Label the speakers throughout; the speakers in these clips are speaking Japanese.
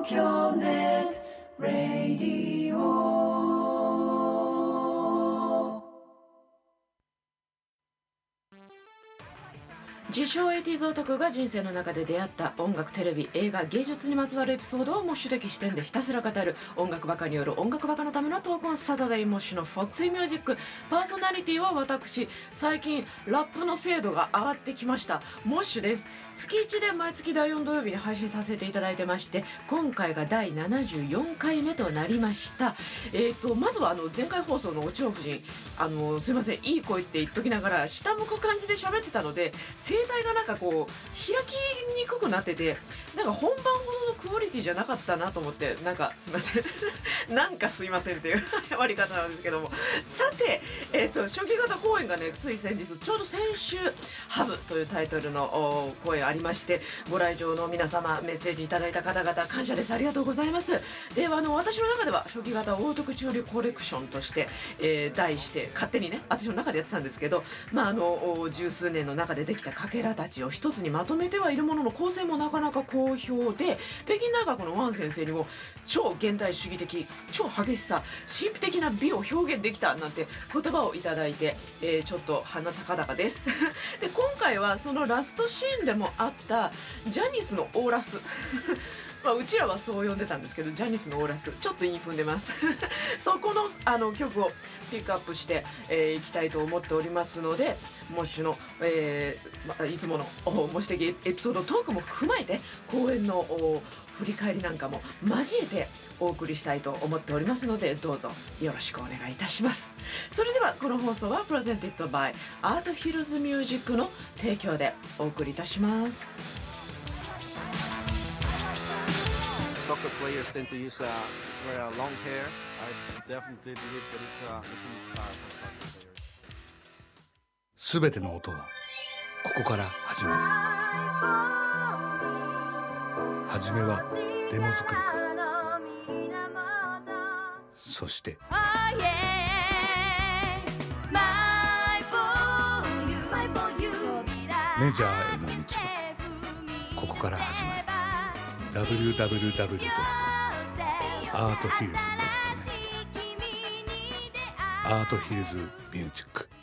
Speaker 1: 京ネットラディオ。自称 80s オタクが人生の中で出会った音楽、テレビ、映画、芸術にまつわるエピソードをモッシュ的視点でひたすら語る音楽バカによる音楽バカのためのトークンサタデーモッシュのフォックスミュージック。パーソナリティは私、最近ラップの精度が上がってきましたモッシュです。月1で毎月第4土曜日に配信させていただいてまして、今回が第74回目となりました。まずは前回放送のお蝶夫人、すいません、いい声って言っときながら下向く感じで喋ってたので、声帯がなんかこう開きにくくなってて、なんか本番ほどのクオリティじゃなかったなと思って、なんかすいませんなんかすいませんっていう終わり方なんですけども、さて、初期型公演がね、つい先日、ちょうど先週ハブというタイトルの公演ありまして、ご来場の皆様、メッセージいただいた方々感謝です。ありがとうございます。で、私の中では初期型オートクチュールコレクションとして、題して勝手にね、私の中でやってたんですけど、十数年の中でできたかけらたちを一つにまとめてはいるものの、構成もなかなか好評で、北京大学のワン先生にも超現代主義的、超激しさ、神秘的な美を表現できたなんて言葉をいただいて、ちょっと鼻高々ですで、今回はそのラストシーンでもあったジャニスのオーラスうちらはそう呼んでたんですけど、ジャニスのオーラスちょっと韻踏んでますそこの曲をピックアップしていきたいと思っておりますので、モッシュの、いつものモッシュ的エピソードトークも踏まえて、公演の振り返りなんかも交えてお送りしたいと思っておりますので、どうぞよろしくお願いいたします。それではこの放送はプレゼンテッドバイアートヒルズミュージックの提供でお送りいたします。
Speaker 2: Soccer players tend to use wear long hair. I definitely believe that it's in style for soccer players.
Speaker 3: すべての音はここから始まる。はじめはデモ作りから、そしてメジャーへの道はここから始まる。www.arthhills.net アートヒルズミュージック。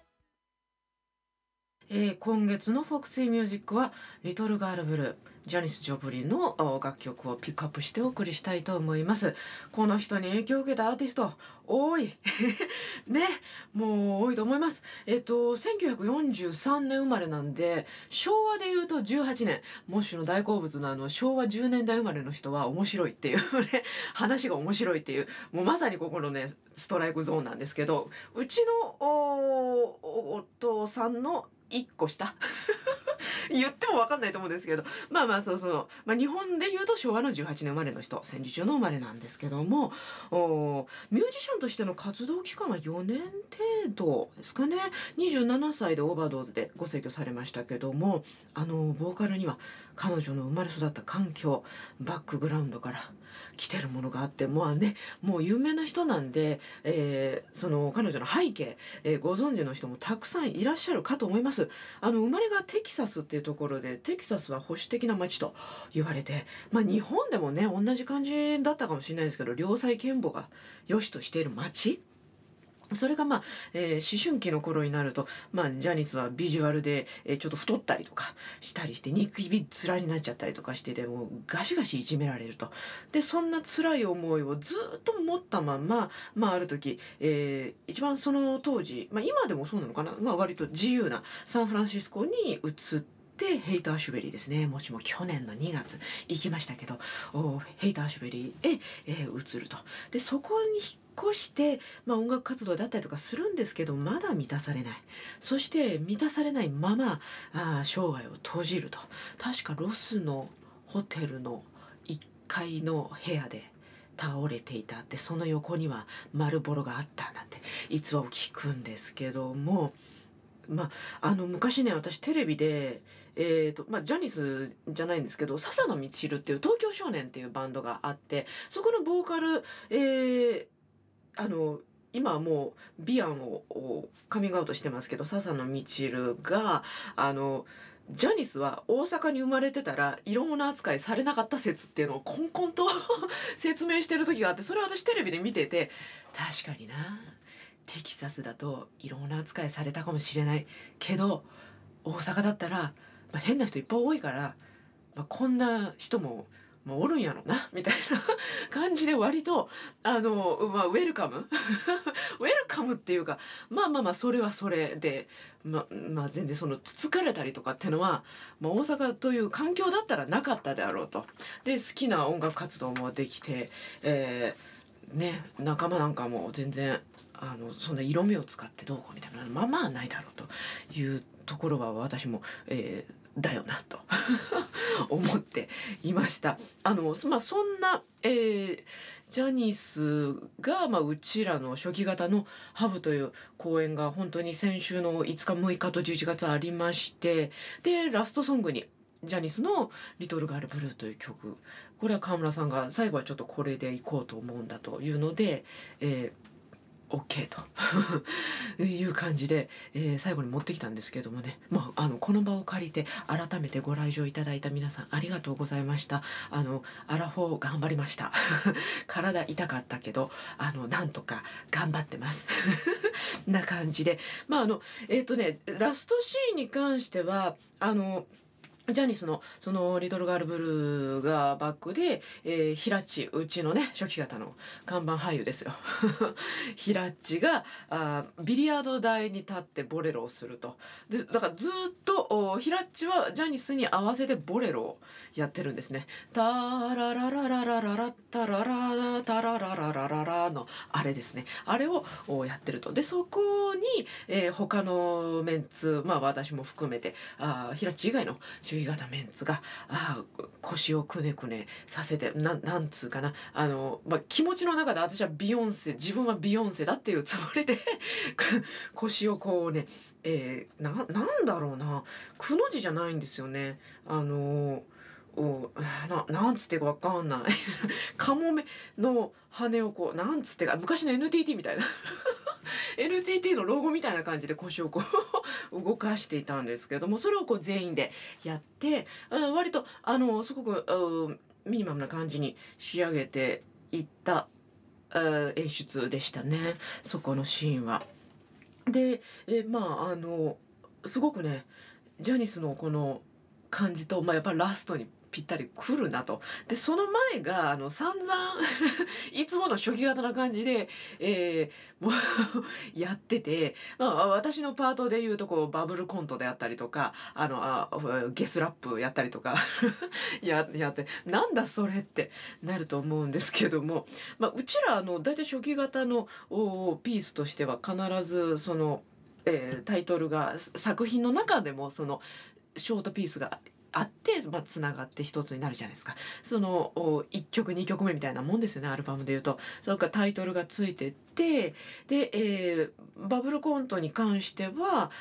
Speaker 1: 今月のフォークスミュージックはリトルガールブルー、ジャニス・ジョプリンの楽曲をピックアップしてお送りしたいと思います。この人に影響を受けたアーティスト多いね、もう多いと思います。1943年生まれなんで、昭和で言うと18年、モッシュの大好物の昭和10年代生まれの人は面白いっていうね、話が面白いっていう、もうまさにここのねストライクゾーンなんですけど、うちのお父さんの1個下言っても分かんないと思うんですけど、日本で言うと昭和の18年生まれの人、戦時中の生まれなんですけども、ミュージシャンとしての活動期間は4年程度ですかね。27歳でオーバードーズでご逝去されましたけども、ボーカルには彼女の生まれ育った環境、バックグラウンドから来てるものがあって、もう有名な人なんで、その彼女の背景、ご存知の人もたくさんいらっしゃるかと思います。生まれがテキサスっていうところで、テキサスは保守的な街と言われて、日本でもね同じ感じだったかもしれないですけど、良妻賢母が良しとしている街。それが思春期の頃になると、ジャニスはビジュアルで、ちょっと太ったりとかしたりして、ニキビ面になっちゃったりとかしてて、もうガシガシいじめられると。で、そんな辛い思いをずっと持ったまま、ある時、一番その当時、今でもそうなのかな、割と自由なサンフランシスコに移ってヘイターシュベリーですね。もしも去年の2月行きましたけど、ヘイターシュベリーへ、移ると。で、そこに引っ越して、音楽活動だったりとかするんですけど、まだ満たされない。そして満たされないまま生涯を閉じると。確かロスのホテルの1階の部屋で倒れていたって、その横には丸ボロがあったなんて逸話を聞くんですけども、昔ね、私テレビでジャニスじゃないんですけど、笹野みちるっていう東京少年っていうバンドがあって、そこのボーカル、今はもうビアンをカミングアウトしてますけど、笹野みちるがジャニスは大阪に生まれてたら色物扱いされなかった説っていうのをこんこんと説明してる時があって、それを私テレビで見てて、確かにな、テキサスだと色物扱いされたかもしれないけど、大阪だったら、変な人いっぱい多いから、こんな人もおるんやろなみたいな感じで、割とウェルカムウェルカムっていうか、それはそれで、全然そのつつかれたりとかってのは、大阪という環境だったらなかったであろうと。で好きな音楽活動もできて、仲間なんかも全然そんな色目を使ってどうこうみたいなないだろうというところは、私も、だよなと思っていました。そんな、ジャニスが、うちらの初期型のハブという公演が本当に先週の5日6日と11月ありまして、でラストソングにジャニスの「リトルガールブルー」という曲、これは川村さんが最後はちょっとこれでいこうと思うんだというので、OK という感じで、最後に持ってきたんですけどもね、この場を借りて改めてご来場いただいた皆さんありがとうございました。アラフォー頑張りました体痛かったけどなんとか頑張ってますな感じで、ラストシーンに関してはジャニスのそのリトルガールブルーがバックで、ヒラッチ、うちのね初期型の看板俳優ですよヒラッチがビリヤード台に立ってボレロをすると。でだからずっとヒラッチはジャニスに合わせてボレロをやってるんですね。タラララララララタララタララララララのあれですね、あれをやってると。でそこに、他のメンツ、私も含めてヒラッチ以外の主義型メンツが腰をくねくねさせて、なんつうかな、気持ちの中で私はビヨンセ、自分はビヨンセだっていうつもりで腰をこうね、なんだろうな、くの字じゃないんですよね。なんつってかわかんないカモメの羽をこうなんつってか、昔の NTT みたいなNTT のロゴみたいな感じで腰をこう動かしていたんですけども、それをこう全員でやって、割とすごくミニマムな感じに仕上げていった演出でしたね、そこのシーンは。で、すごくねジャニスのこの感じと、やっぱりラストにぴったり来るなと。でその前が散々いつもの初期型な感じで、もうやってて、私のパートでいうとこうバブルコントであったりとかゲスラップやったりとかやってなんだそれってなると思うんですけども、うちら大体初期型のピースとしては必ずその、タイトルが作品の中でもそのショートピースがあって、つながって一つになるじゃないですか。その1曲2曲目みたいなもんですよね、アルバムでいうと。それからタイトルがついてて、で、バブルコントに関しては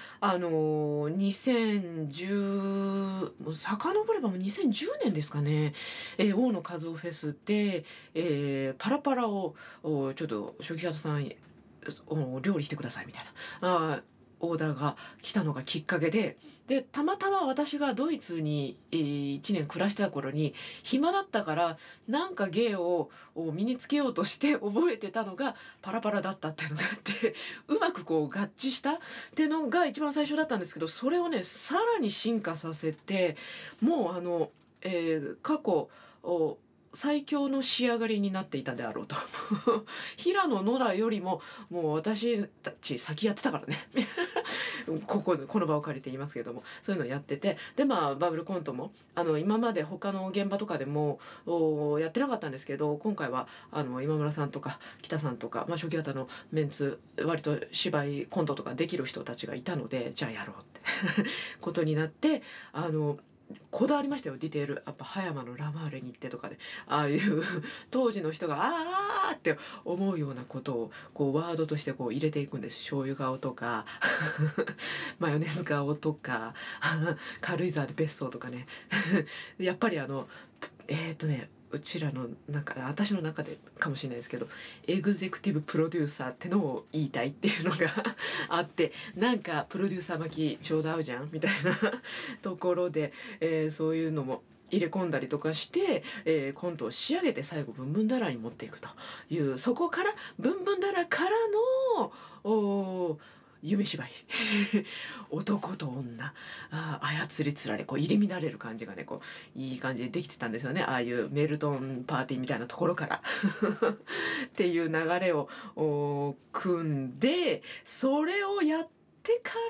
Speaker 1: 2010もう遡ればもう2010年ですかね、大野和夫フェスで、パラパラをちょっと初期型さん料理してくださいみたいなオーダーが来たのがきっかけで、たまたま私がドイツに1年暮らしてた頃に暇だったからなんか芸を身につけようとして覚えてたのがパラパラだったっていうのがあってうまくこう合致したっていうのが一番最初だったんですけど、それをねさらに進化させて、もう過去最強の仕上がりになっていたであろうと平野ノラよりももう私たち先やってたからねこの場を借りて言いますけれども、そういうのをやってて、でバブルコントも今まで他の現場とかでもやってなかったんですけど、今回は今村さんとか北さんとか、初期型のメンツ割と芝居コントとかできる人たちがいたので、じゃあやろうってことになってこだわりましたよ、ディテール。やっぱ葉山のラマーレに行ってとかで、ああいう当時の人があーって思うようなことをこうワードとしてこう入れていくんです。醤油顔とかマヨネーズ顔とか軽井沢で別荘とかねやっぱりうちらの私の中でかもしれないですけど、エグゼクティブプロデューサーってのを言いたいっていうのがあって、なんかプロデューサー巻きちょうど合うじゃんみたいなところで、そういうのも入れ込んだりとかして、コントを仕上げて最後ブンブンダラーに持っていくという、そこからブンブンダラーからの夢芝居男と女操りつられ入り乱れる感じがねいい感じでできてたんですよね。ああいうメルトンパーティーみたいなところからっていう流れを組んで、それをやってから、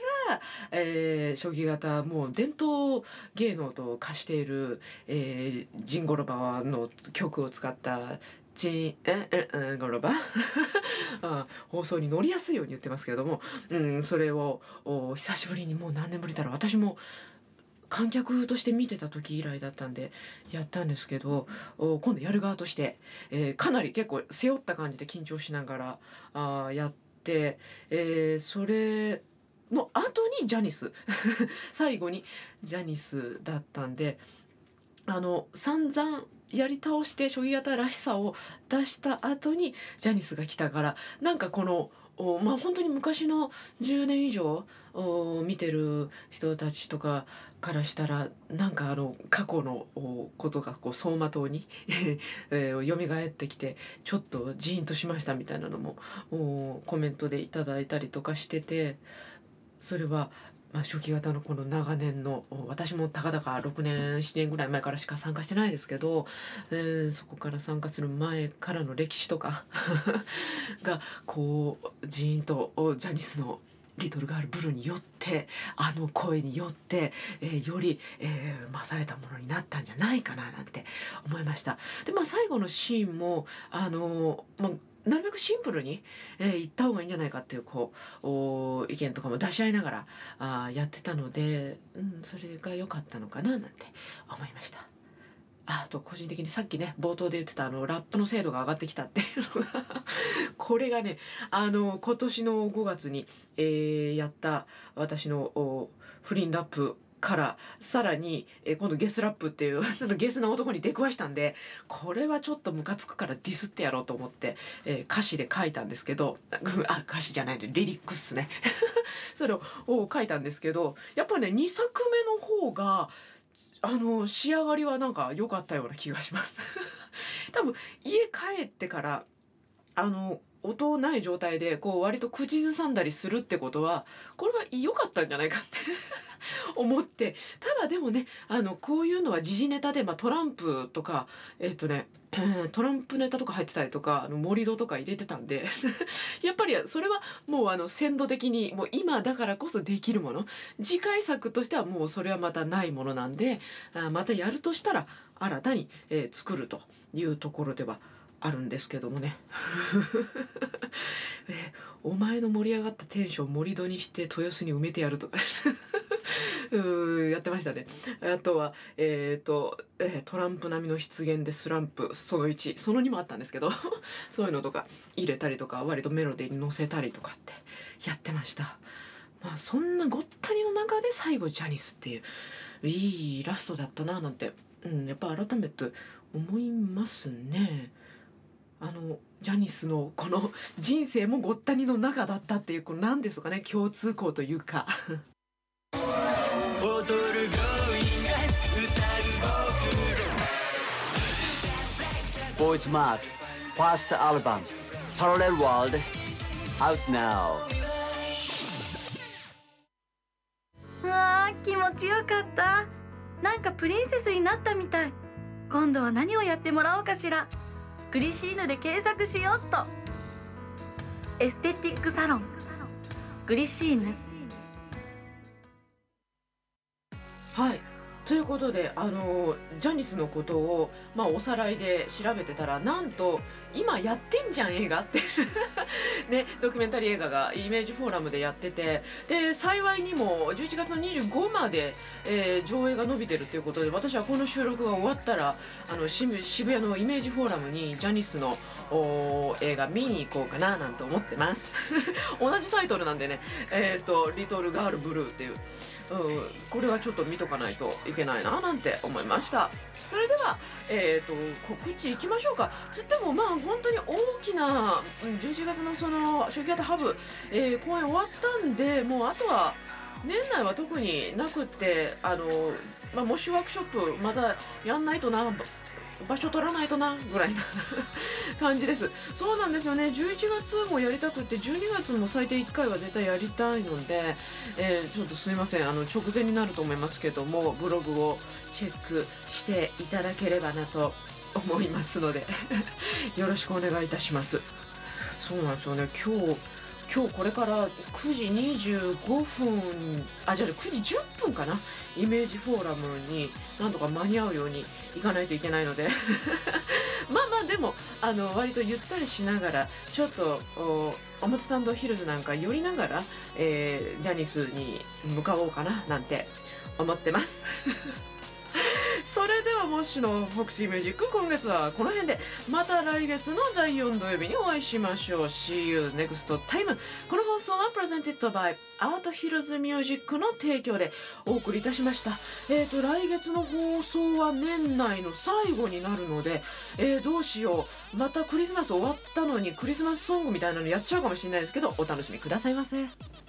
Speaker 1: 初期型もう伝統芸能と化している、ジンゴロバの曲を使ったゴロバ放送に乗りやすいように言ってますけれども、それを久しぶりに、もう何年ぶりだろう、私も観客として見てた時以来だったんでやったんですけど、今度やる側として、かなり結構背負った感じで緊張しながらやって、それの後にジャニス最後にジャニスだったんで、散々やり倒して初期型らしさを出した後にジャニスが来たから、なんかこの本当に昔の10年以上見てる人たちとかからしたら、なんか過去のことが走馬灯に蘇ってきて、ちょっとジーンとしましたみたいなのもコメントでいただいたりとかしてて、それは初期型のこの長年の、私もたかだか6年7年ぐらい前からしか参加してないですけど、そこから参加する前からの歴史とかがジーンとジャニスのリトルガールブルーによって、声によって、より、勝れたものになったんじゃないかななんて思いました。で最後のシーンもなるべくシンプルに、言った方がいいんじゃないかっていう意見とかも出し合いながらやってたので、それが良かったのかななんて思いました。あと個人的にさっきね冒頭で言ってたラップの精度が上がってきたっていうのがこれがね今年の5月に、やった私の不倫ラップからさらに、今度ゲスラップっていうちょっとゲスな男に出くわしたんで、これはちょっとムカつくからディスってやろうと思って、歌詞で書いたんですけど歌詞じゃないでリリックスねそれを書いたんですけど、やっぱね2作目の方が仕上がりはなんか良かったような気がします多分家帰ってから音ない状態で割と口ずさんだりするってことは、これは良かったんじゃないかって思って、ただでもねこういうのは時事ネタで、トランプとかトランプネタとか入ってたりとか盛り土とか入れてたんでやっぱりそれはもう鮮度的にもう今だからこそできるもの、次回作としてはもうそれはまたないものなんで、またやるとしたら新たに、作るというところではあるんですけどもねお前の盛り上がったテンション盛り土にして豊洲に埋めてやるとかやってましたね。あとはトランプ並みの出現でスランプその1その2もあったんですけどそういうのとか入れたりとか、割とメロディーに乗せたりとかってやってました。そんなごったにの中で最後ジャニスっていういいラストだったななんて、やっぱ改めて思いますね。ジャニスのこの人生もごったにの中だったっていう、何ですかね、共通項というか
Speaker 4: ボーイズマートファーストアルバムパラレルワールド Out now。
Speaker 5: 気持ちよかった。なんかプリンセスになったみたい。今度は何をやってもらおうかしら。グリシーヌで検索しようっと。エステティックサロングリシーヌ。
Speaker 1: はいということでジャニスのことを、おさらいで調べてたら、なんと今やってんじゃん映画ってね、ドキュメンタリー映画がイメージフォーラムでやってて、で幸いにも11月の25まで、上映が伸びてるっていうことで、私はこの収録が終わったら渋谷のイメージフォーラムにジャニスの映画見に行こうかななんて思ってます同じタイトルなんでね、リトルガールブルーっていうこれはちょっと見とかないといけないななんて思いました。それでは、告知いきましょうか。つっても本当に大きな11月のその初期型ハブ、公演終わったんで、もうあとは年内は特になくって、もしワークショップまたやんないとな、場所取らないとなぐらいな感じです。そうなんですよね。11月もやりたくって、12月も最低1回は絶対やりたいので、ちょっとすいません、直前になると思いますけども、ブログをチェックしていただければなと思いますのでよろしくお願いいたします。そうなんですよね。今日これから9時25分じゃあ9時10分かな、イメージフォーラムになんとか間に合うように行かないといけないのででも割とゆったりしながら、ちょっと表参道ヒルズなんか寄りながら、ジャニスに向かおうかななんて思ってますそれではモッシュのフォクシーミュージック、今月はこの辺で、また来月の第4土曜日にお会いしましょう。 See you next time。 この放送はプレゼンテッドバイアートヒルズミュージックの提供でお送りいたしました。来月の放送は年内の最後になるので、どうしよう、またクリスマス終わったのにクリスマスソングみたいなのやっちゃうかもしれないですけど、お楽しみくださいませ。